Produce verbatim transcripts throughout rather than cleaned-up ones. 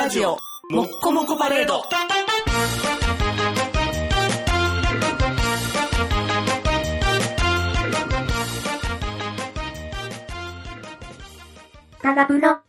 ラジオもっこもこパレード。 タガプロ。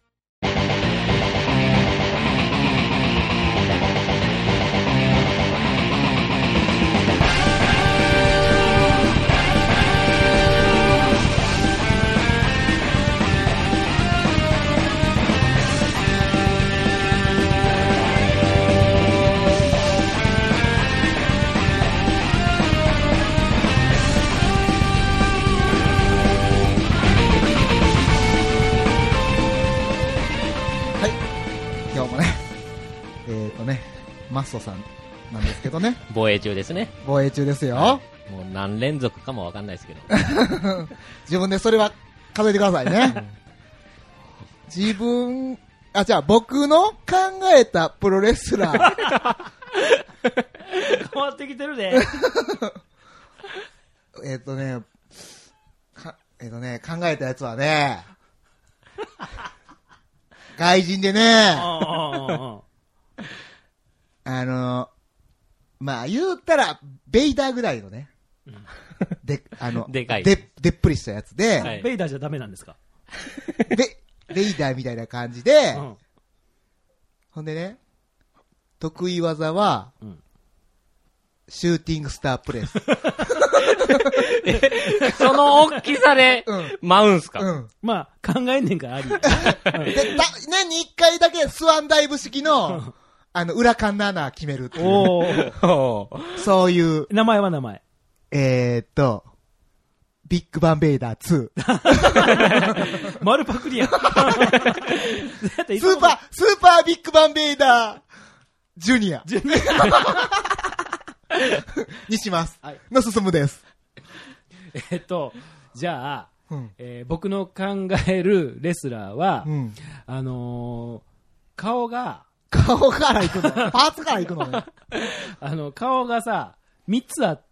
マッソさんなんですけどね。 防衛中ですね。 防衛中ですよ。 はい、もう何連続かもわかんないですけど。 自分でそれは数えてくださいね。自分、あ、じゃあ僕の考えたプロレスラー。 変わってきてるで。 えっとね、か、えっとね、考えたやつはね、外人でね、あの、まあ、言うたら、ベイダーぐらいのね。うん、で、あの、 でかい。 で、でっぷりしたやつで。 はい、ベイダーじゃダメなんですか？ で、ベイダーみたいな感じで、うん、ほんでね、得意技は、うん、シューティングスタープレス。 その大きさで、舞うんすか？ うん。まあ、考えんねんからあり。で、 た、年に一回だけスワンダイブ式の、あの、裏カンナーナ決めるっていう。おそういう。 名前は名前。 えーっと、ビッグバンベイダーツー。 丸パクリやん。スーパー、 スーパービッグバンベイダー、ジュニア。ジュニア。にします。はい。の進むです。 えっと、じゃあ、うんえー、僕の考えるレスラーは、うん、あのー、顔が、 顔から行くのパーツから行くのね。 あの、顔がさ、三つあって、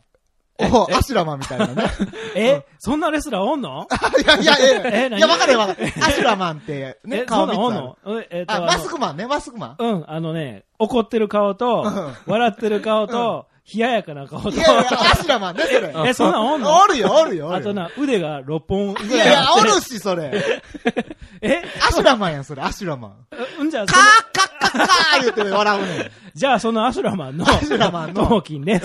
おアシュラマンみたいなね。 えそんなレスラーおんの？ いやいやいや、えいや、わかるわかる。アシュラマンって、ね、顔三つある。 そんなんおんの？えっと、 あ、マスクマンね、マスクマン。 うん、あのね、怒ってる顔と、笑ってる顔と、冷ややかな顔と。いやいや、アシュラマンね、それ。 え、そんなんおんの？ おるよ、おるよ。 あとな、腕がろっぽんぐらい。 いやいや、おるし、それ。 えアシュラマンやん、それ、アシュラマン。 うん、じゃあ、 カーカッカッカー言うて笑うねん。 じゃあ、そのアシュラマンの、 アシュラマンの、 トモキンです。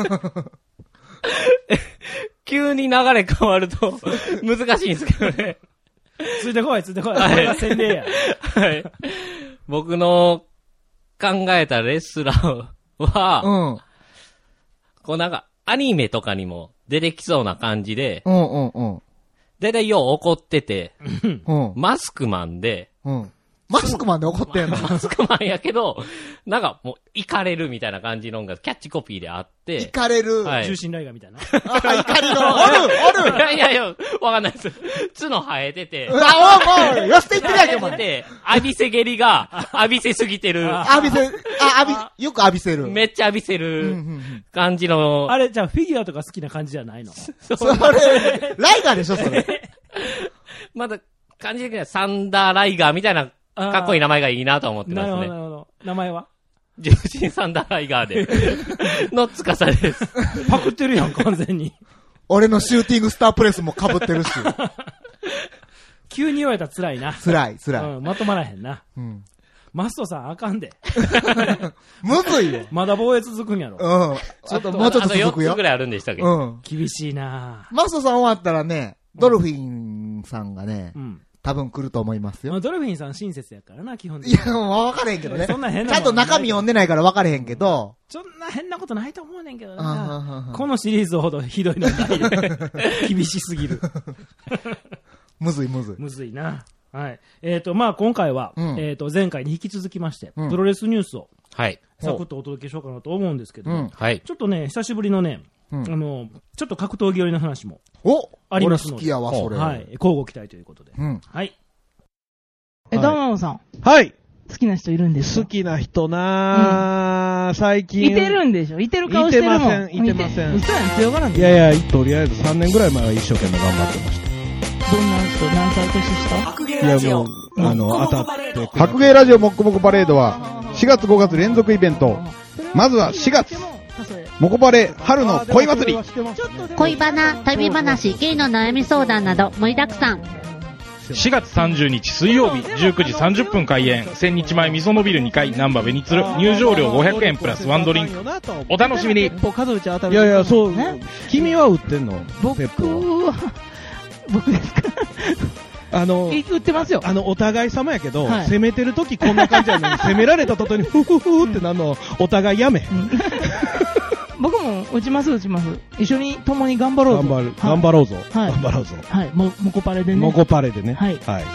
急に流れ変わると、難しいんですけどね。 ついてこい、ついてこい。これが洗礼や。 はい。僕の考えたレスラーは、うん。こうなんか、アニメとかにも出てきそうな感じで、うんうんうん。だいたいよう怒ってて、うん。マスクマンで、 うん。マスクマンで怒ってんの？ マスクマンやけど、なんかもう、イカれるみたいな感じのがキャッチコピーであって、 イカれる、 はい、重心ライガーみたいな。 あ、イカリの、おるおるいやいやいや、わかんないです。角生えてて、 あ、おいおい、よしていってるやんけ、お前。 で、浴びせ蹴りが、浴びせすぎてる。 浴びせ、あ、浴び、よく浴びせる。 めっちゃ浴びせる感じの。 あれ、じゃあフィギュアとか好きな感じじゃないの？ それ、ライガーでしょ、それ。 まだ、感じ的にはサンダーライガーみたいな、かっこいい名前がいいなと思ってますね。 なるほど、なるほど。名前は重心サンダーライガーで。のつかさです。 パクってるやん、完全に。 俺のシューティングスタープレスも被ってるし。 急に言われたら辛いな。 辛い、辛い。 うん、まとまらへんな。うん。マストさんあかんで。 むずいよ。 まだ防衛続くんやろ。 うん。ちょっともうちょっと続くよ。 あとよっつぐらいあるんでしたっけ？うん。 厳しいな。 マストさん終わったらね、ドルフィンさんがね、うん。多分来ると思いますよ。 まあ、ドルフィンさん親切やからな、基本的に。 いや、もう分かれへんけどね。 そんな変なちゃんと中身読んでないから分かれへんけど。 そんな変なことないと思うねんけどな。このシリーズほどひどいのない厳しすぎる。 むずいむずい。 むずいな。はい。えっと、まあ今回は、うん、えっと、前回に引き続きまして、うん、プロレスニュースを、はい。サクッとお届けしようかなと思うんですけど、うん、はい。ちょっとね、久しぶりのね、うん、あの、ちょっと格闘技寄りの話も、おありますので。 俺好きやわ、それ。 はい。交互期待ということで。うん。はい。 え、ダマオさん。 はい。 好きな人いるんですか？ 好きな人なぁ、うん、最近。 いてるんでしょ？いてる顔してるもん。 いてません、いてません。 嘘やん、強がらんで。 いやいや、とりあえずさんねんぐらい前は一生懸命頑張ってました。 どんな人、何歳年下？ 白芸ラジオ。 あの、当たって。白芸ラジオもっこもこパレードは、しがつごがつ連続イベント。まずはしがつ。もこパレ春の恋祭り。 恋バナ、旅話、ゲイの悩み相談など盛りだくさん。 しがつさんじゅうにち水曜日じゅうくじさんじゅっぷん開演。千日前みそのビルにかい難波ベニツル。入場料ごひゃくえんプラスワンドリンク。お楽しみに。 いやいや、そう。君は売ってんの？ 僕は、僕ですか？ あの、 売ってますよ。 あの、お互い様やけど、はい、攻めてるときこんな感じやのに、攻められた途端に、ふふふってなるの、お互いやめ。うん僕も打ちます打ちます。一緒に共に頑張ろうぞ。 頑張る、はい、頑張ろうぞ。 はい、 頑張ろうぞ。 はい。も、もこパレでね。 もこパレでね。 はい。 はい。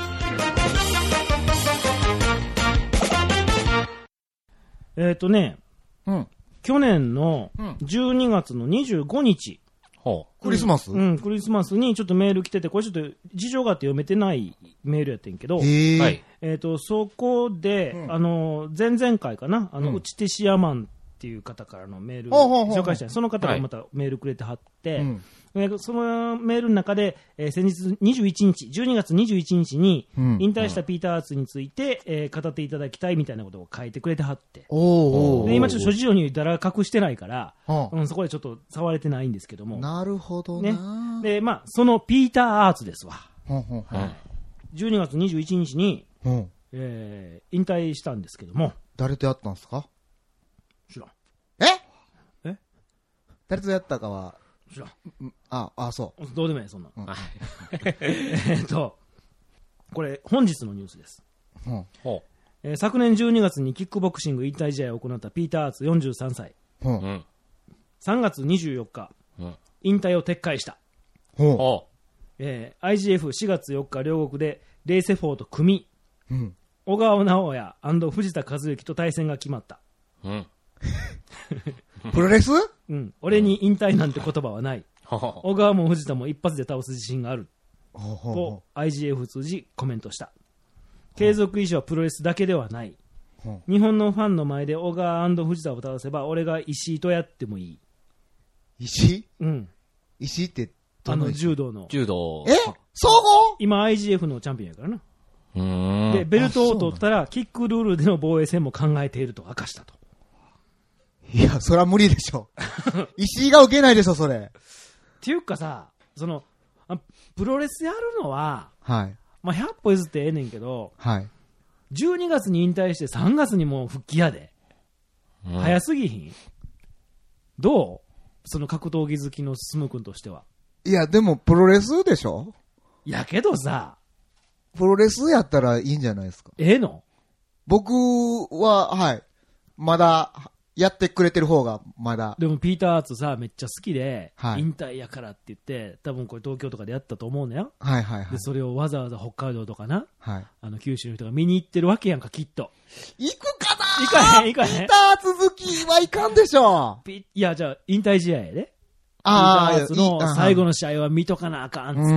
えっとね、 うん。 去年のじゅうにがつのにじゅうごにち。 ほう。クリスマス？ うん、クリスマスにちょっとメール来てて、これちょっと事情があって読めてないメールやってんけど、 へー。はい。 えっと、そこで、うん、あの、前々回かな、あの、うん、うちてしやまんっていう方からのメールを紹介したい。その方がまたメールくれてはって、はい、そのメールの中で、えー、先日にじゅういちにち、じゅうにがつにじゅういちにちに引退したピーター・アーツについて、えー、語っていただきたいみたいなことを書いてくれてはって、 おーで今ちょっと諸事情に言ったら隠してないから、うん、そこでちょっと触れてないんですけども。 なるほどね。 で、まあ、そのピーター・アーツですわ。 ほんほんほん、 はい、じゅうにがつにじゅういちにちに、 うんえー、引退したんですけども。 誰とやったんですか？ 知らん。 ええ誰とやったかは知らん。 あ、あ、そう。 どうでもいい、そんな。うん、えっと、これ、本日のニュースです。 うんえー、昨年じゅうにがつにキックボクシング引退試合を行ったピーター・アーツよんじゅうさんさい。 うん、 さんがつにじゅうよっか、うん、引退を撤回した。 うんえー、アイジーエフしがつよっか両国でレイセフォーと組み、うん、小川直也&藤田和幸と対戦が決まった。 うんプロレス？ うん。俺に引退なんて言葉はない。小川も藤田も一発で倒す自信がある。と アイジーエフ 通じコメントした。継続意思はプロレスだけではない。日本のファンの前で小川&藤田を倒せば俺が石井とやってもいい。 石井？ うん。 石井ってあの柔道の。 柔道。 え？総合？ 今 アイジーエフ のチャンピオンやからな。 うーん。 で、ベルトを取ったらキックルールでの防衛戦も考えていると明かしたと。 いや、それは無理でしょ。石井が受けないでしょ、それ。 っていうかさ、その、プロレスやるのは、 はい。 まあ、ひゃっぽ譲ってええねんけど、 はい。 じゅうにがつに引退してさんがつにもう復帰やで。うん、早すぎひん？どう？その格闘技好きの進君としては。 いや、でもプロレスでしょ？ やけどさ、 プロレスやったらいいんじゃないですか。 ええの？ 僕は、はい。まだ、やってくれてる方が、まだ。 でも、ピーター・アーツさ、めっちゃ好きで、 はい、 引退やからって言って、多分これ東京とかでやったと思うのよ。 はいはいはい。 で、それをわざわざ北海道とかな、 はい。 あの、九州の人が見に行ってるわけやんか、きっと。 行くかな行かへん、行かへん。 ピーター・続きはいかんでしょ。 いや、じゃあ、引退試合やで。 ああ、 ピーター・アーツの最後の試合は見とかなあかん、つって。うん。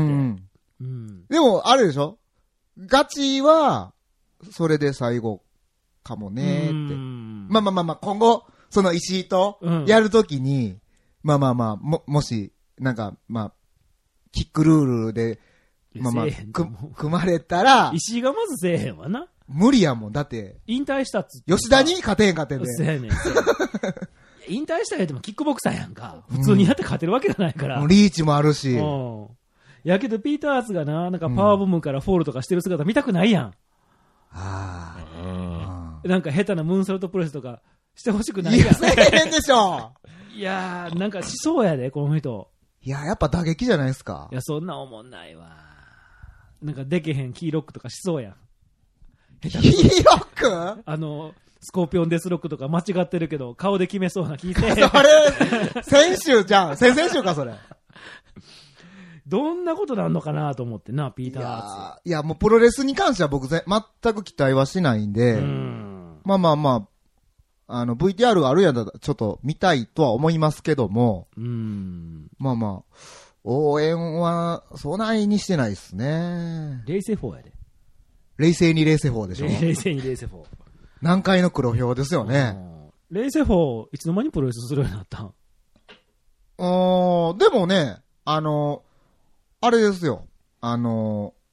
うん。 でも、あれでしょ？ガチは、それで最後かもねって。まあまあまあまあ、今後、その石井とやるときに、うん、まあまあまあ、も、もし、なんか、まあ、キックルールで、まあまあ、く、組まれたら、 石井がまずせえへんわな。 無理やもん。だって、 引退したっつって。 吉田に勝てへん勝てんで。 せやねん。引退したらでもキックボクサーやんか。普通にやって勝てるわけがないから。 うん、リーチもあるし。 うん。やけど、ピーター・アーツがな、なんかパワーボムからフォールとかしてる姿見たくないやん。 ああ。なんか下手なムーンサルトプレスとかしてほしくないやん。 いや、せえへんでしょ。 いやー、なんかしそうやで、この人。 いや、やっぱ打撃じゃないですか。 いや、そんな思んないわ。なんかでけへんキーロックとかしそうやん。 キーロック？ あの、スコーピオンデスロックとか間違ってるけど、顔で決めそうな聞いて。 それ、先週じゃん。先々週か、それ。 どんなことなんのかなと思ってな、ピーター・アーツ。 いや、もうプロレスに関しては僕ぜ全く期待はしないんで、んまあまあまあ、あの、ブイティーアール があるやんだちょっと見たいとは思いますけども、 うんまあまあ、応援は、そないにしてないですね。 レイセフォーやで。 冷静にレイセフォーでしょ。 冷静にレイセフォー。 南海の黒豹ですよね。 レイセフォー、いつの間にプロレスするようになったん？ あー、でもね、あの、あれですよ。あの、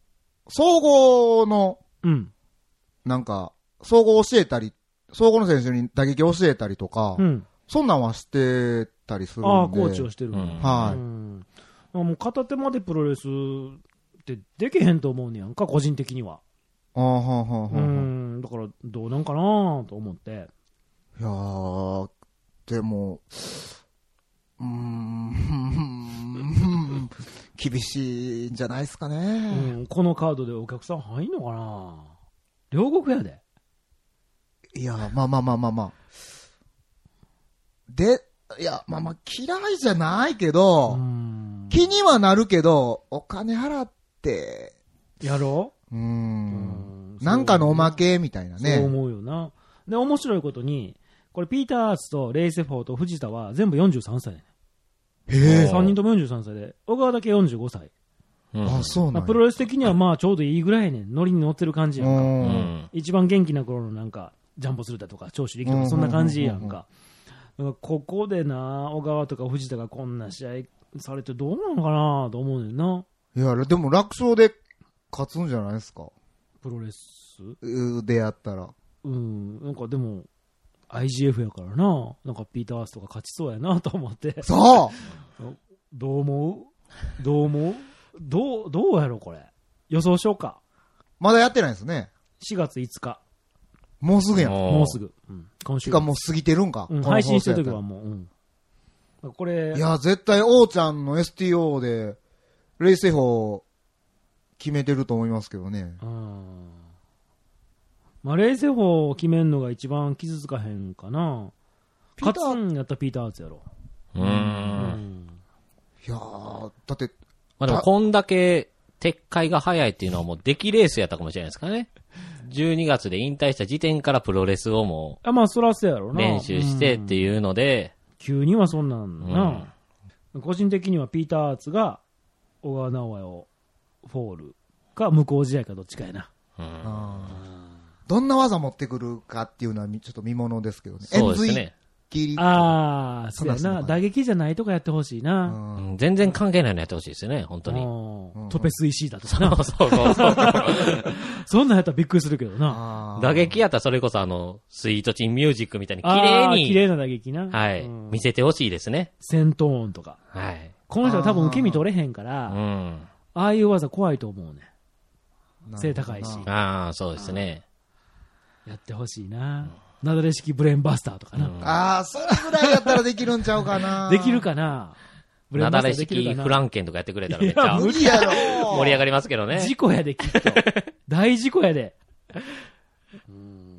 総合の、 うん。 なんか、総合教えたり、総合の選手に打撃教えたりとか、うん、そんなんはしてたりするんで。 ああ、コーチをしてる、うん、 はい。 うん、もう片手までプロレスってできへんと思うねやんか、個人的には。 ああ、はあ、はあ、はあ。うん、 だから、どうなんかなと思って。 いやー、でも、うーん、厳しいんじゃないですかね、 うん。このカードでお客さん入んのかな。両国やで。 いや、まあまあまあまあまあ。で、いや、まあまあ嫌いじゃないけど、気にはなるけど、お金払って、 やろううーん。なんかのおまけみたいなね。 そう思うよな。で、面白いことに、これピーター・アーツとレイセフォーと藤田は全部よんじゅうさんさいね。 へぇ。 さんにんともよんじゅうさんさいで、小川だけよんじゅうごさい。 うん、あ、そうなん、 まあ、プロレス的にはまあちょうどいいぐらいね、ノリに乗ってる感じやんか。うん、一番元気な頃のなんか、ジャンボするだとか、長州力とか、そんな感じやんか。ここでな、小川とか藤田がこんな試合されてどうなのかなと思うねんな。 いや、でも楽勝で勝つんじゃないですか。 プロレスでやったら。 うん、なんかでも、アイジーエフ やからな、なんかピーター・アースとか勝ちそうやなと思って。 そうどう思うどう思うどう、どうやろこれ。予想しようか。 まだやってないですね。 しがついつか。 もうすぐやん。 もうすぐ。うん、今週。 かもう過ぎてるんか。 うん、配信してるときはもう。うん、これ。 いや、絶対、王ちゃんの エスティーオー で、レイセフォー決めてると思いますけどね。 うん。まあ、レイセフォーを決めんのが一番傷つかへんかな。勝つんやったらピーター・アーツやろ。 うーん。うん、 いやー、だって、 まあでもこんだけ撤回が早いっていうのはもう出来レースやったかもしれないですかね。じゅうにがつで引退した時点からプロレスをもう。 あ、まあそらそうやろな。 練習してっていうので。 急にはそんなんな、うん。個人的にはピーター・アーツが小川直也をフォールか無効試合かどっちかやな。うん、 あどんな技持ってくるかっていうのはちょっと見ものですけどね。 そうですね。 ああ、そうやな。打撃じゃないとかやってほしいな、 うん。全然関係ないのやってほしいですよね、本当に。 うん、トペス石井だとかな。 そうそうそうそう。 そんなんやったらびっくりするけどな。 打撃やったらそれこそあの、スイートチンミュージックみたいに綺麗に。 綺麗な打撃な。 はい、うん。見せてほしいですね。 セントーンとか。 はい。 この人は多分受け身取れへんから、あ,、うん、ああいう技怖いと思うね。背高いし。 ああ、そうですね。 やってほしいな。うんなだれ式ブレーンバスターとかな。うん、 ああ、それぐらいやったらできるんちゃうかな。 できるかな。 なだれ式フランケンとかやってくれたらめっちゃ無理やろ。 盛り上がりますけどね。 事故やで、きっと。大事故やで。うん、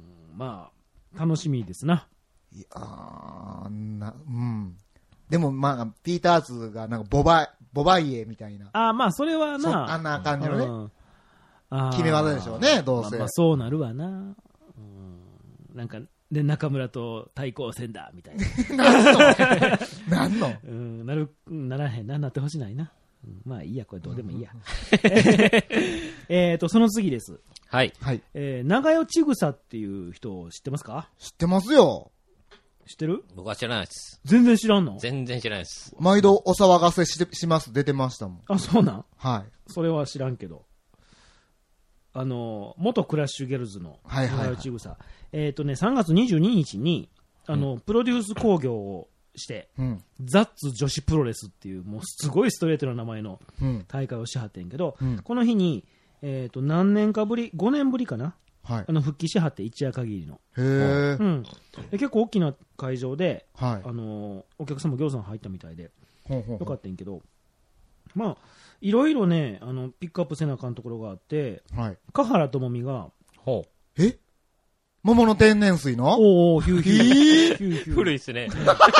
まあ、楽しみですな。 いやーな、うん。でもまあ、ピーターズがなんかボバ、ボバイエみたいな。 ああ、まあ、それはな。 あんな感じのね。うん、決め技でしょうね、どうせ。 まあ、まあ、そうなるわな。なんか、で、中村と対抗戦だ、みたいな。 なんのなんのうん、なる、ならへんな、なってほしないな。うん、まあいいや、これどうでもいいや。えっと、その次です。 はい。 はい。 えー、長代千草っていう人を知ってますか？ 知ってますよ。 知ってる？ 僕は知らないです。 全然知らんの？ 全然知らないです。 毎度お騒がせし、します、出てましたもん。 あ、そうなん？ はい。 それは知らんけど。あの、元クラッシュギャルズの長代千草。えっとね、さんがつにじゅうににちに、あの、うん、プロデュース工業をして、うん、ザッツ女子プロレスっていう、もうすごいストレートな名前の大会をしはってんけど、うん、この日に、えっと、何年かぶり、ごねんぶりかな、はい、あの復帰しはって一夜限りの。 へー、 うん、で結構大きな会場で、はい、あのお客さんもぎょうさん入ったみたいで、ほうほうほうよかったんけど、まあ、いろいろね、あの、ピックアップせなあかんところがあって、はい。香原朋美が、 ほう。え桃の天然水のおおヒューヒュー。ヒューヒュー古いっすね。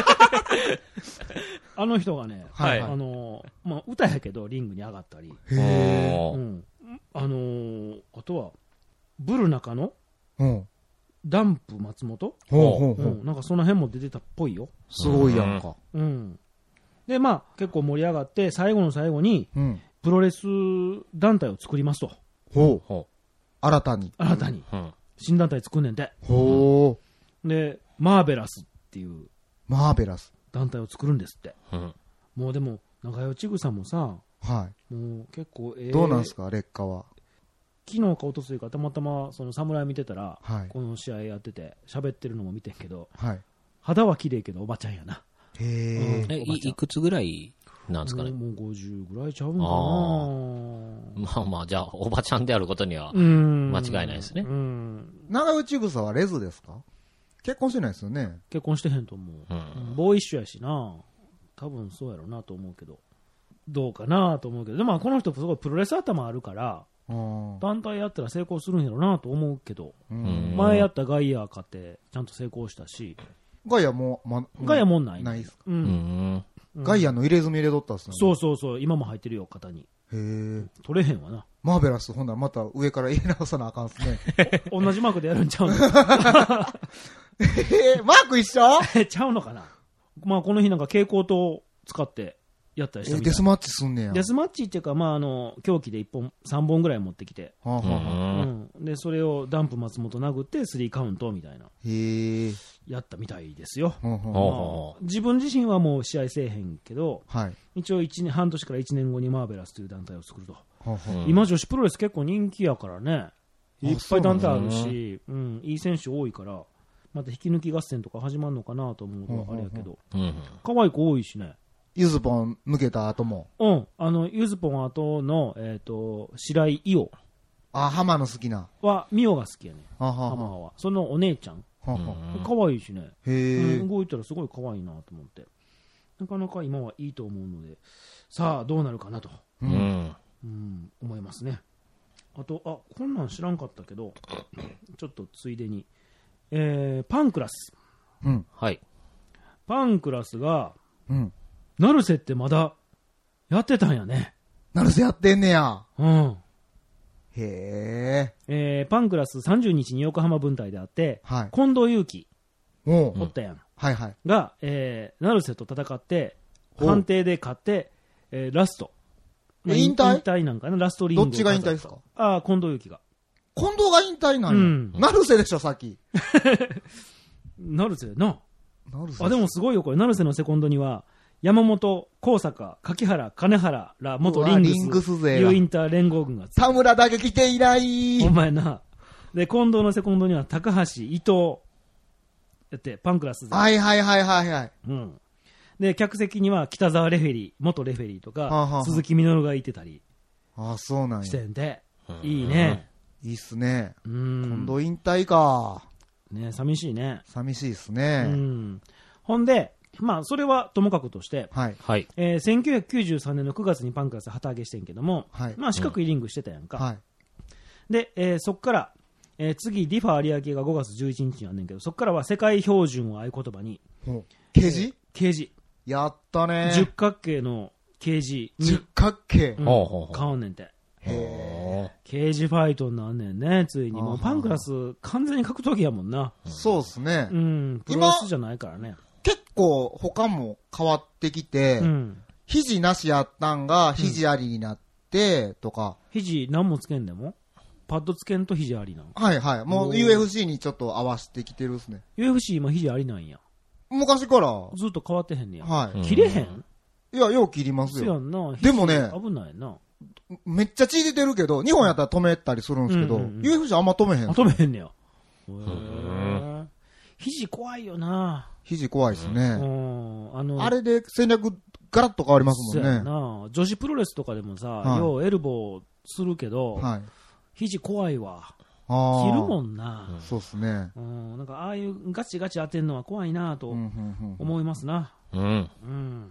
あの人がね、はい。あの、まあ、歌やけど、リングに上がったり。 へー。 うん。あのー、あとは、ブル中野うん。 ダンプ松本ほうほうほう。 うん。なんかその辺も出てたっぽいよ。 すごいやんか。 うん。で、まあ、結構盛り上がって、最後の最後に、うん、プロレス団体を作りますと。 ほう。ほう。新たに。 新たに。うん、新団体作んねんて。 ほう。で、マーベラスっていう。 マーベラス。 団体を作るんですって。 うん、 もうでも、長代千草もさ、 はい。 もう結構ええー。 どうなんすか、劣化は。 昨日かおとついかたまたまその侍見てたら、はい、この試合やってて喋ってるのも見てんけど、はい、肌は綺麗けどおばちゃんやな。 へー、うん、え い, いくつぐらいなんですかね。 もうごじゅうぐらいちゃうんかな。 まあまあ、じゃあおばちゃんであることには間違いないですね。 長内草はレズですか？結婚してないですよね。 結婚してへんと思う、うん、ボーイッシュやしな、多分そうやろうなと思うけど、どうかなと思うけど、でもこの人すごいプロレス頭あるから団体やったら成功するんやろうなと思うけど、前やったガイア勝ってちゃんと成功したし。 ガイアも、ま、 ガイアもんないないですか？ うん、 うん、ガイアの入れ墨入れとったっすね。 そうそうそう、今も入ってるよ肩に。 へー、 取れへんわな。 マーベラスほんならまた上から入れ直さなあかんっすね。 同じマークでやるんちゃうの？ えー、マーク一緒？ ちゃうのかな。まあこの日なんか蛍光灯を使ってやったりしたみたい。 デスマッチすんねや。 デスマッチっていうか、まああの凶器でいっぽんさんぼんぐらい持ってきて、はあはあ、うん、でそれをダンプ松本殴ってスリーカウントみたいなへやったみたいですよ。はあはあ、自分自身はもう試合せえへんけど、はい、一応いちねん半年からいちねんごにマーベラスという団体を作ると。はあはあ、今女子プロレス結構人気やからね、いっぱい団体あるし、うん、いい選手多いからまた引き抜き合戦とか始まるのかなと思うとあれやけど、可愛い子多いしね。 ユズポン抜けた後も。 うん。あの、ユズポン後の、えっ、ー、と、白井伊代。 あ、浜の好きな。 は、ミオが好きやね。ははは浜は。そのお姉ちゃん。はは可愛いしね。へー、うん。動いたらすごい可愛いなと思って。なかなか今はいいと思うので、さあ、どうなるかなと。うん。うん、思いますね。あと、あ、こんなん知らんかったけど、ちょっとついでに。えー、パンクラス。 うん。はい。 パンクラスが、うん。成瀬ってまだやってたんやね。 成瀬やってんねや。 うん。 へー。 えー、パンクラスさんじゅうにちに横浜分隊であって、はい、近藤祐樹おったやん。 はいはい。 が、えー、成瀬と戦って、判定で勝って、えー、ラスト。 え、引退？ 引退なんかな、ラストリング。 どっちが引退ですか？ ああ、近藤祐樹が。 近藤が引退なんや。うん。成瀬でしょ、さっき。 成瀬な。成瀬。あ、でもすごいよ、これ。成瀬のセコンドには、山本、高坂、柿原、金原ら元リングス、 リングス勢 U インター連合軍が田村だけ来ていない。 お前な。で、近藤のセコンドには高橋、伊藤、やって、パンクラス勢。はいはいはいはいはい。 うん。で、客席には北沢レフェリー、元レフェリーとか、はあはあ、鈴木みのるがいてたり。 ああ、そうなんや。 してんで、いいね。 いいっすね。うん。今度引退か。 ね、寂しいね。 寂しいっすね。 うん。ほんで、まあ、それはともかくとして、はい。えー、せんきゅうひゃくきゅうじゅうさんねんのくがつにパンクラス旗揚げしてんけども、はい。まあ、四角いリングしてたやんか。はい。で、えー、そっから、えー、次、ディファ有明がごがつじゅういちにちにあんねんけど、そっからは世界標準を合言葉に、 ケージ？ ケージ。 やったね。 十角形のケージに。 十角形？ うん。買わんねんて。へー。ケージファイトになんねんね、ついに。もうパンクラス完全に格闘技やもんな。 そうっすね。 うん。プロレスじゃないからね。 結構他も変わってきて、うん、肘なしやったんが肘ありになって、うん、とか。 肘何もつけんでもパッドつけんと肘ありなの？ はいはい。もう ユーエフシー にちょっと合わせてきてるっすね。 ユーエフシー 今肘ありなんや。 昔から。 ずっと変わってへんねや。 はい。 切れへん？ いや、よう切りますよ。 そうやんな。 でもね、 危ないな。 めっちゃ血出てるけど、日本やったら止めたりするんですけど、うんうんうん、ユーエフシー あんま止めへん。 あ、止めへんねや。へー。肘怖いよな。 肘怖いですね。 うん、あの、 あれで戦略ガラッと変わりますもんね。 そうやな。女子プロレスとかでもさ、はい、ようエルボーするけど、はい、肘怖いわ。切るもんな。 うん、そうっすね。 うん、なんかああいうガチガチ当てんのは怖いなと思いますな。 うん。 うん。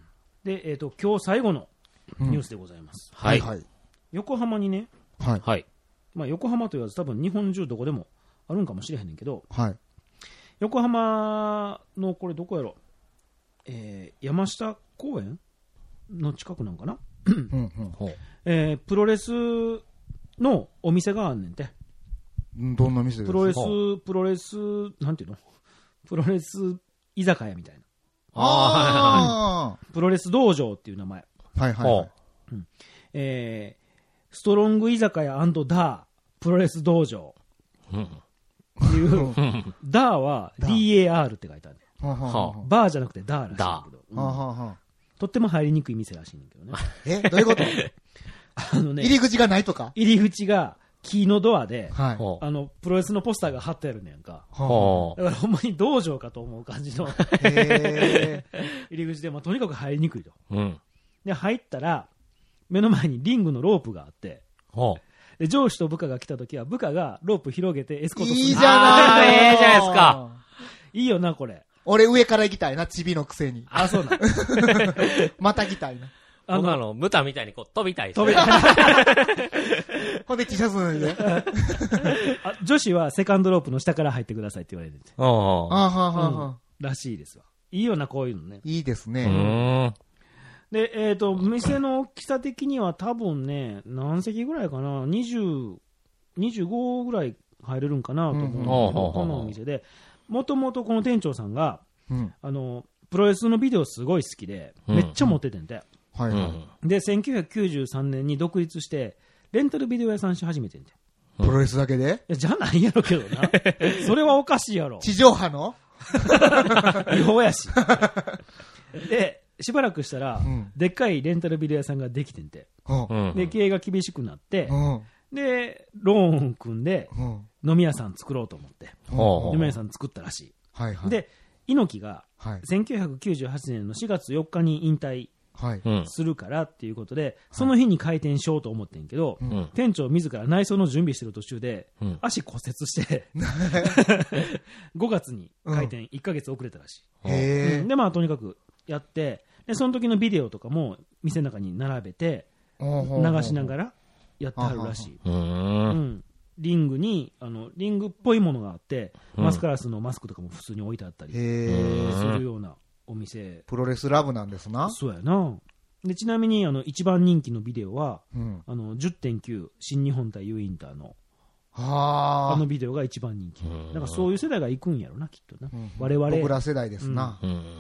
で、えっ、ー、と、今日最後のニュースでございます。 うん、はい。はい。 横浜にね、 はい。 はい。 まあ横浜と言わず多分日本中どこでもあるんかもしれへんねんけど、 はい。 横浜のこれどこやろ、えー、山下公園の近くなんかな、うんうん、えー、プロレスのお店があんねんて。 どんな店ですか？ プロレスプロレスなんていうの、プロレス居酒屋みたいな。 ああ、 プロレス道場っていう名前。 はいはい、はい、 うん、えー、ストロング居酒屋&ダープロレス道場。うんいう、ダーは ディーエーアール って書いてあるね。バーじゃなくてダーらしいんだけど、うん、とっても入りにくい店らしいんだけどね。 え、どういうこと？あのね、入り口がないとか？ 入り口が木のドアで、 はい、 あの、プロレスのポスターが貼ってあるねやんか。はあ、だからほんまに道場かと思う感じの入り口で、まあ、とにかく入りにくいと。うん、で、入ったら、目の前にリングのロープがあって、はあ、で上司と部下が来た時は、部下がロープ広げてエスコートする。 いいじゃないの。ええじゃないですか。 いいよな、これ。 俺上から行きたいな、チビのくせに。 あ、そうな。 また行きたいな。 あの、僕あの、豚みたいにこう飛びたいです、 ね。飛びたい。ほんで T シャツ脱いで。 あ、女子はセカンドロープの下から入ってくださいって言われてるんです。ああ、はあ、はあ。らしいですわ。いいよな、こういうのね。 いいですね。 で、えっと、店の大きさ的には多分ね、何席ぐらいかな、にじゅう、にじゅうごぐらい入れるんかなと思うんだけど、このお店で、もともとこの店長さんが、うん、あの、プロレスのビデオすごい好きで、めっちゃ持っててんて。うん、はいはい。で、せんきゅうひゃくきゅうじゅうさんねんに独立して、レンタルビデオ屋さんし始めてんて。 プロレスだけで？ いや、じゃないやろけどな。それはおかしいやろ。 地上波の違法やし。で、しばらくしたら、うん、でっかいレンタルビデオ屋さんができてんて。うん、で、経営が厳しくなって、うん、で、ローン組んで、うん、飲み屋さん作ろうと思って、うん、飲み屋さん作ったらしい。はいはい、で、猪木が、はい、せんきゅうひゃくきゅうじゅうはちねんのしがつよっかに引退するからっていうことで、はい、その日に開店しようと思ってんけど、はい、店長自ら内装の準備してる途中で、うん、足骨折してごがつに開店いっかげつ遅れたらしい。へー。で、まあとにかくやって、でその時のビデオとかも店の中に並べて流しながらやってはるらしい。うん、リングにあのリングっぽいものがあって、うん、マスカラスのマスクとかも普通に置いてあったりするようなお店。 プロレスラブなんですな。 そうやな。でちなみにあの一番人気のビデオは、うん、あの じゅってんきゅう 新日本対 U インターのあのビデオが一番人気。だからそういう世代が行くんやろな、きっとな。うん、我々 僕ら世代ですな。うんうん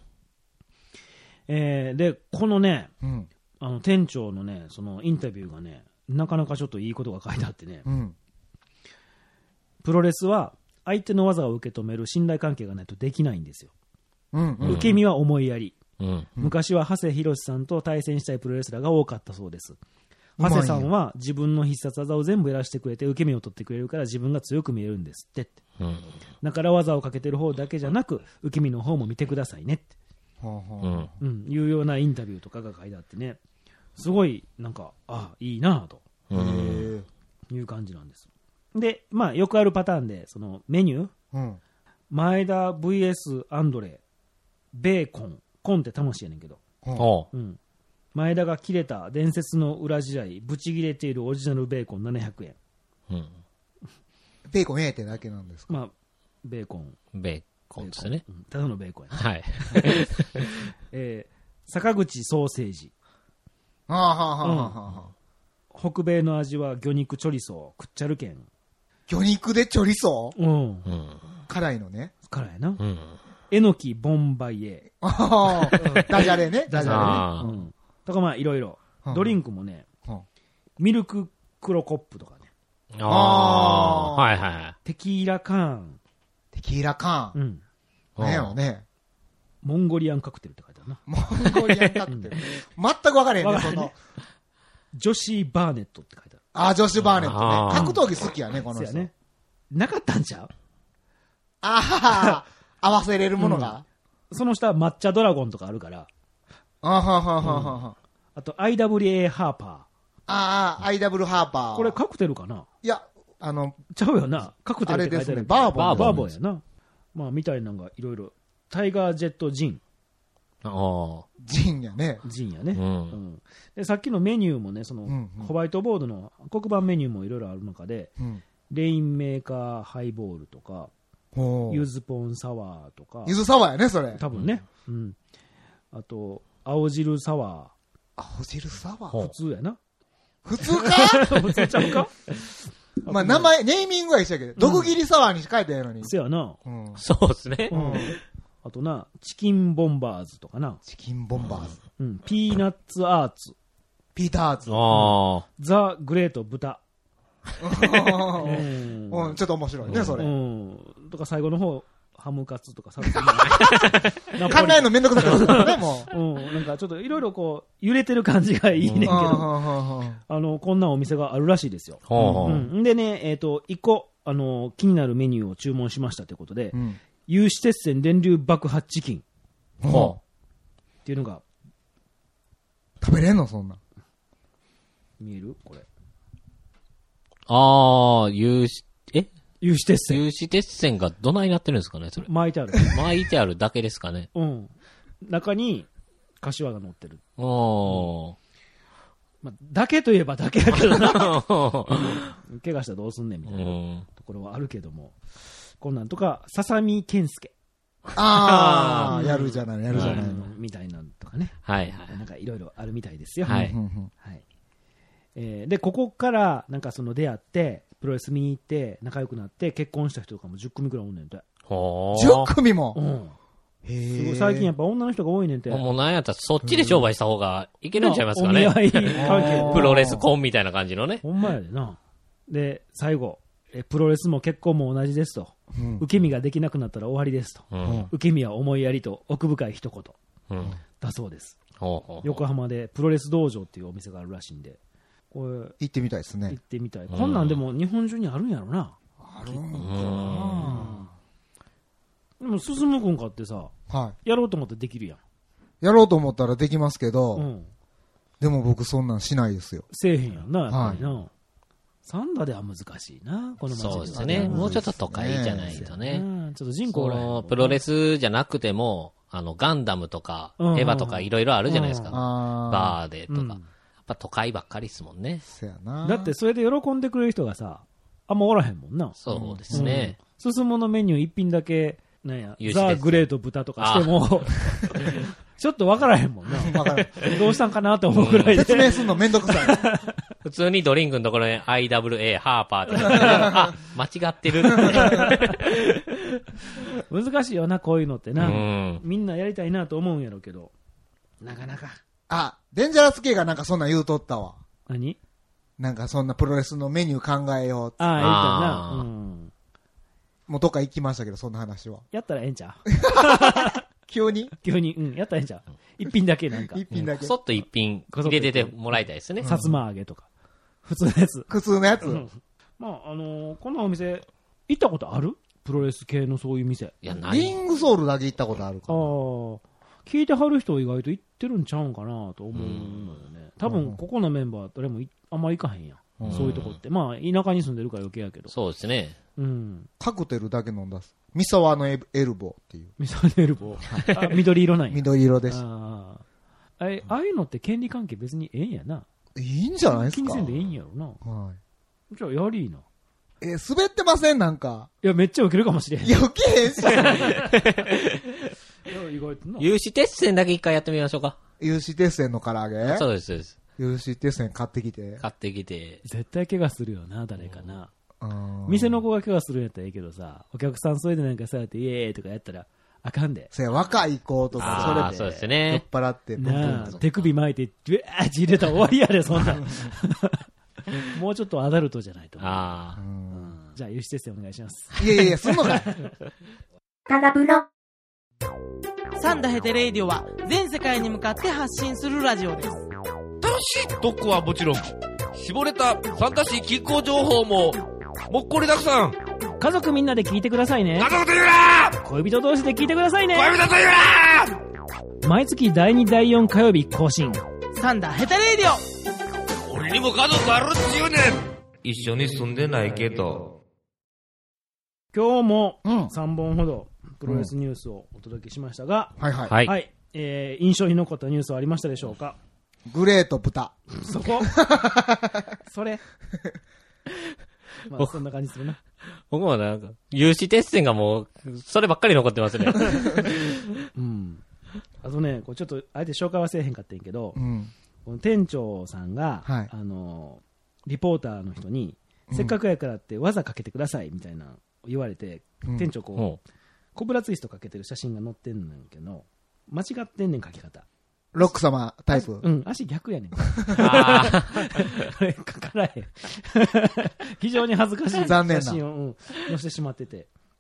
えー、でこのね、うん、あの店長のねそのインタビューがねなかなかちょっといいことが書いてあってね、うん、プロレスは相手の技を受け止める信頼関係がないとできないんですよ、うんうん、受け身は思いやり、うんうん、昔は長谷博さんと対戦したいプロレスラーが多かったそうです。長谷さんは自分の必殺技を全部やらせてくれて受け身を取ってくれるから自分が強く見えるんですってって、うん、だから技をかけてる方だけじゃなく受け身の方も見てくださいねってうんうん、いうようなインタビューとかが書いてあってね、すごいなんかあいいなという感じなんです。で、まあよくあるパターンでそのメニュー、うん、前田 ブイエス アンドレベーコンコンって魂やねんけど、うん、前田が切れた伝説の裏試合ブチ切れているオリジナルベーコンななひゃくえん、うん、 ベーコンええってだけなんですか。 まあベーコンベーコンですね、 うん、ただのベーコンやね。 はい。 えー、坂口ソーセージ。 はあはあはあはあ。北米の味は魚肉チョリソー、クッチャルケン。 魚肉でチョリソー？うん。辛いのね。 辛いな。うん。えのきボンバイエ。 ああ、ダジャレね。ダジャレね。うん。とかまあいろいろ。ドリンクもね、ミルククロコップとかね。 ああ、はいはい。 テキーラカーン。 テキーラカーン。うん。何やろね。 モンゴリアンカクテルって書いてあるな。 モンゴリアンカクテル。全く分からへんね、その。 ジョシー・バーネットって書いてある。 あ、ジョシー・バーネットね。格闘技好きやね、この人。ね。 なかったんちゃう？ ああ、合わせれるものが、 うん、その下、抹茶ドラゴンとかあるから。 あははははは。 あと、アイダブリューエー ハーパー。 ああ、アイダブリュー ハーパー。 これカクテルかな？ いや、あの、 ちゃうよな。カクテルって書いてある。 あれですね、バーボン。 バーボンやな。まあ、みたいなのがいろいろ。タイガージェットジン。 ああ。 ジンやね。 ジンやね。うんうん、でさっきのメニューもね、その、うんうん、ホワイトボードの黒板メニューもいろいろある中で、うん、レインメーカーハイボールとか、ゆずポンサワーとか。 ゆずサワーやね、それ。 多分ね。うん。うん、あと、青汁サワー。青汁サワー普通やな。 普通か普通ちゃうかまあ名前、ネーミングは一緒やけど、毒切りサワーに書いてあるのに。 そうやな。 うん、そうですね。うん。 あとな、チキンボンバーズとかな。 チキンボンバーズ。 うん。ピーナッツアーツ。 ピーターズ。 ああ。 ザ・グレート豚。 うん。ちょっと面白いね、それ。うん。とか最後の方、 ハムカツとかサルサ考えるのめんどくさくなったね、もう。うん。なんかちょっといろいろこう、揺れてる感じがいいねんけど、あの、こんなお店があるらしいですよ。うん。でね、えっと、一個、あの、気になるメニューを注文しましたということで、うん、有刺鉄線電流爆発チキン。はあ、っていうのが。 食べれんのそんな。 見えるこれ。 あー、有刺、え有刺鉄線。 有刺鉄線がどないなってるんですかねそれ。 巻いてある。 巻いてあるだけですかね。 うん。中に、柏が乗ってる。 おー。 まあ、だけといえばだけやけどな。怪我したらどうすんねんみたいなところはあるけども。こんなんとか、ささみ健介。 ああ、やるじゃない、やるじゃない。 みたいなのとかね。 はいはい。 なんかいろいろあるみたいですよ。 はい。 はい。えー、で、ここから、なんかその出会って、プロレス見に行って、仲良くなって、結婚した人とかもじゅっ組くらいおんねんて。 じゅっ組もうん。すごい最近やっぱ女の人が多いねんて。 もうなんやったらそっちで商売した方がいけるんちゃいますかね。 お見合い関係。 プロレス婚みたいな感じのね。 ほんまやでな。で、最後、えプロレスも結婚も同じですと。うん、受け身ができなくなったら終わりですと。うん、受け身は思いやりと奥深い一言。うん、だそうです。ほうほうほう横浜でプロレス道場っていうお店があるらしいんで。これ行ってみたいですね。 行ってみたい。うん、こんなんでも日本中にあるんやろな。 あるんかな。 でも進むくんかってさ、はい、やろうと思ったらできるやん。 やろうと思ったらできますけど、うん、でも僕そんなんしないですよ。 せえへんやんな、やっぱりな。はい、サンダでは難しいな、この街では。 そうですね。もうちょっと都会じゃないとね。 ねちょっと人口が。 プロレスじゃなくても、あの、ガンダムとか、エヴァとかいろいろあるじゃないですか。バーでとか。うん、やっぱ都会ばっかりですもんね。 そやな。 だってそれで喜んでくれる人がさ、あんまおらへんもんな。 そうですね。 うん、進むのメニュー一品だけ、なんや、ザ・グレート豚とかしても、ちょっと分からへんもんな。分からへん。どうしたんかなと思うぐらいで。 説明すんのめんどくさい。 普通にドリンクのところに アイダブリューエー ハーパーってあ、間違ってる。 難しいよな、こういうのってな。うん、みんなやりたいなと思うんやろうけど、なかなか。 あ、デンジャラス系がなんかそんなん言うとったわ。 何なんかそんなプロレスのメニュー考えようって。 ああ、やりたいな。うん。 もうどっか行きましたけど、そんな話は。 やったらええんちゃう急に急に、うん、やったらええんちゃう一品だけなんか。 一品だけ。 そっと一品入れててもらいたいですね。 さつま揚げとか。普通のやつ。 普通のやつ。うん、 まあ、あのー、このお店、行ったことあるプロレス系のそういう店。 いや、ない。 リングソウルだけ行ったことあるかな。ああ。 聞いてはる人意外と行ってるんちゃうんかなと思うのよね。多分、ここのメンバー誰もあんま行かへんやん。うん、そういうとこって。まあ、田舎に住んでるから余計やけど。 そうですね。 うん。 カクテルだけ飲んだす。ミサワのエルボーっていう。 ミサワのエルボー。あ、緑色なんや。 緑色です。 ああ。ああいうのって権利関係別にええんやな。 いいんじゃないですか。 気にせんでいいんやろな。はい。じゃあ、やりーな。 えー、滑ってませんなんか。 いや、めっちゃウケるかもしれへん。 いや、ウケへんし。いや、 意外とな。 有刺鉄線だけ一回やってみましょうか。 有刺鉄線の唐揚げそうです、そうです。 有刺鉄線買ってきて。 買ってきて。 絶対怪我するよな、誰かな。店の子が怪我するんやったらいいけどさ、お客さんそれでなんかそうやってイエーイとかやったらあかんで。 そや、若い子とか、それで。 そうですね。 酔っ払って、 なあ、手首巻いて、ビューッて入れたら終わりやで、そんな。もうちょっとアダルトじゃないと。ああ。じゃあ、有刺鉄線お願いします。 いやいやいや、すんのかい。 タガプロ。 サンダヘテレイディオは全世界に向かって発信するラジオです。 楽しい特攻はもちろん、絞れたファンタジー気候情報も、もっこりたくさん。 家族みんなで聞いてくださいね。 家族と言うな恋人同士で聞いてくださいね。 恋人と言うな毎月だいにだいよん火曜日更新。サンダヘテレイディオ。俺にも家族あるっちゅうねん。一緒に住んでないけど。 今日もさんぼんほどプロレスニュースをお届けしましたが、 うん、はいはい。 はい。はい、えー、印象に残ったニュースはありましたでしょうか。 グレート豚。 そこそれ。まあ、そんな感じするな。 僕もなんか、有刺鉄線がもう、そればっかり残ってますね。 うん。あとね、こうちょっと、あえて紹介はせえへんかったんやけど、うん、この店長さんが、はい、あの、リポーターの人に、うん、せっかくやからって技かけてくださいみたいな言われて、うん、店長こう、コブラツイストかけてる写真が載ってんねんけど、間違ってんねん書き方。 ロック様タイプ。 うん、足逆やねん。ああ。かからへん。非常に恥ずかしい写真を、うん、載せてしまってて。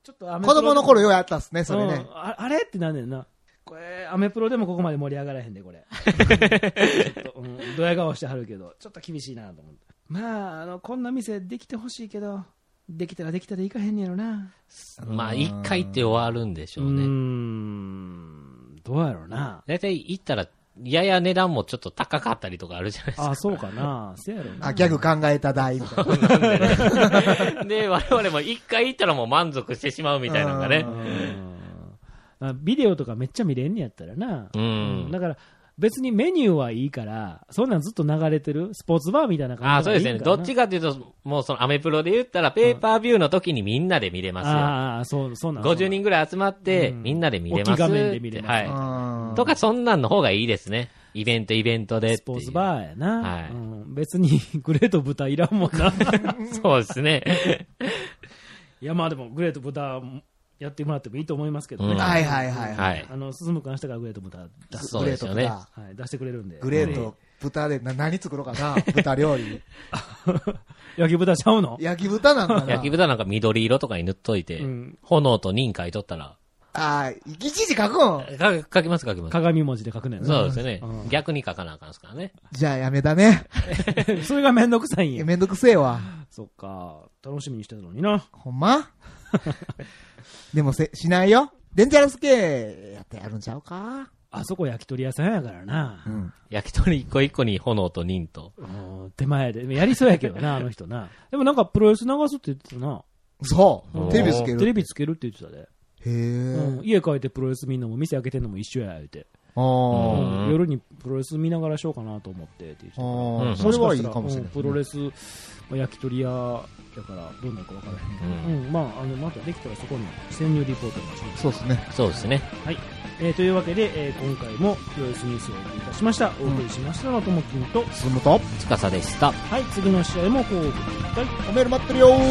ちょっと子供の頃ようやったっすね、それね。 うん、あ, あれってなんねんな。これ、アメプロでもここまで盛り上がらへんで、これ。ちょっと、うん、ドヤ顔してはるけど、ちょっと厳しいなと思って。まあ、あの、こんな店できてほしいけど、できたらできたらいかへんねやろな。 まあ、一回って終わるんでしょうね。うーん、どうやろうな。 だいたい行ったら、やや値段もちょっと高かったりとかあるじゃないですか。 あ、そうかな。せやろな。 あ、ギャグ考えた代みたいな。で、我々も一回行ったらもう満足してしまうみたいなのがね。 ビデオとかめっちゃ見れんねやったらな。うん。だから、別にメニューはいいから、そんなんずっと流れてるスポーツバーみたいな感じで。 あ、そうですね。どっちかというと、もうそのアメプロで言ったら、ペーパービューの時にみんなで見れますよ。 ああ、そう、そうなんごじゅうにんぐらい集まって、みんなで見れます。大きい画面で見れます。 はい。とか、そんなんの方がいいですね。イベント、イベントで。 スポーツバーやな。はい。うん、別に、グレート豚いらんもんな。 そうですね。 いや、まあでも、グレート豚、やってもらってもいいと思いますけどね。 うん、はいはいはい、はい。 あの、進むくん明日からグレート豚出す。 そうですよね。 はい、出してくれるんで。 グレート豚でな何作ろうかな、豚料理。 焼き豚ちゃうの？ 焼き豚なんかな。 焼き豚なんか緑色とかに塗っといて、うん、炎と忍書いとったら。 ああ、いちいち書くんか書きます書きます。 鏡文字で書くねんな。 そうですよね、うん。逆に書かなあかんすからね。 じゃあやめだね。 それがめんどくさいんや。 めんどくせえわ。 そっか。楽しみにしてたのにな。 ほんまでもせ、しないよ。デンジャラス系やってやるんちゃうか。 あそこ焼き鳥屋さんやからな。 うん。焼き鳥一個一個に炎と忍と。 手前で。やりそうやけどな、あの人な。でもなんかプロレス流すって言ってたな。 そう。テレビつける。 テレビつけるって言ってたで。 へー、 うん。家帰ってプロレス見んのも店開けてんのも一緒や、言うて。あうん、夜にプロレス見ながらしようかなと思ってって言ってた。 ああ、それはいいかもしれない、ね。 プロレス、まあ、焼き鳥屋だからどうなるか分からへん、うんうん、まああのまたできたらそこに潜入リポートもします。 そうですね。 そうですね。 はい。えー、というわけで、えー、今回もプロレスニュースをお送りいたしました。お送りしましたのはともきんと進むとつかさでした。 はい、次の試合もこう送ってください。 おメール待ってるよー。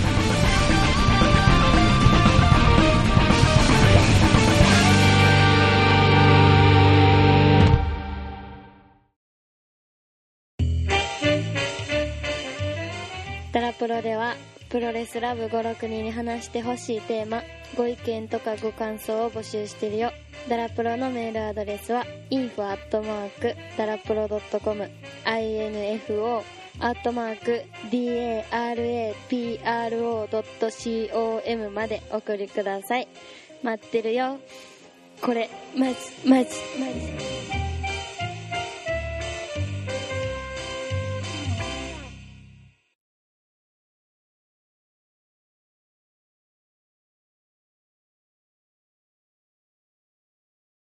ダラプロではプロレスラブごろくにんに話してほしいテーマ、ご意見とかご感想を募集してるよ。ダラプロのメールアドレスは インフォ アットマーク ダラプロ ドットコム インフォ アットマーク ダラプロ ドットコム までお送りください。待ってるよ。これマジマジマジ